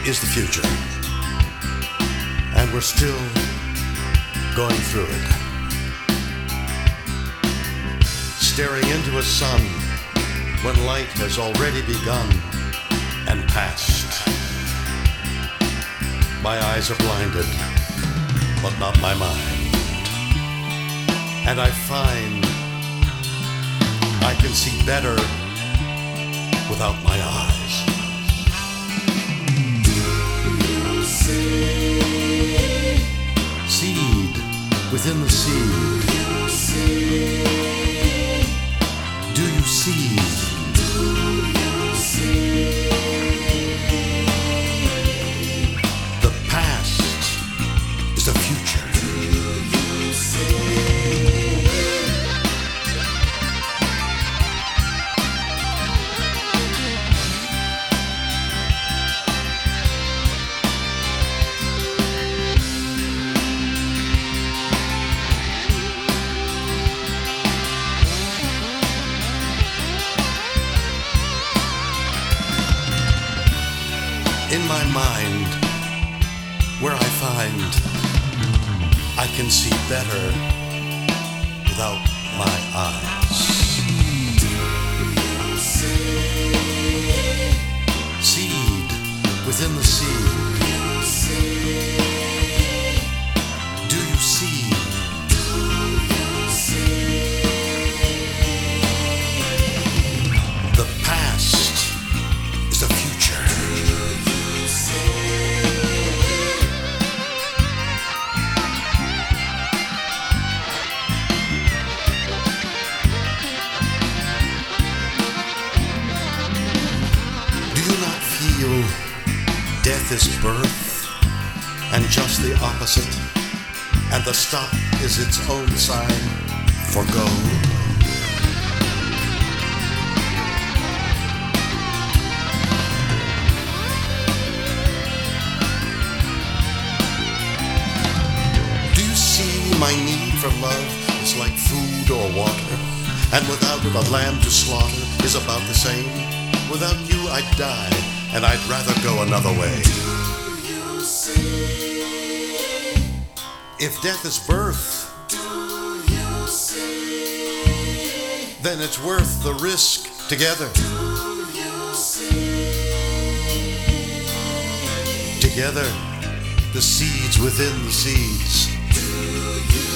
is the future, and we're still going through it. Staring into a sun when light has already begun and passed. My eyes are blinded, but not my mind. And I find I can see better without my eyes. Do you see? Seed within the seed. Do you see? Do you see? Do you see? The past is the future. Do you see? In my mind, where I find I can see better without my eyes. Do you see? Seed within the seed. Do you see? Do you see? Do you see? The past is the future. Death is birth, and just the opposite, and the stop is its own sign for go. Do you see my need for love is like food or water, and without it a lamb to slaughter is about the same? Without you I'd die, and I'd rather go another way. Do you see? If death is birth, do you see? Then it's worth the risk together. Do you see? Together, the seeds within the seeds. Do you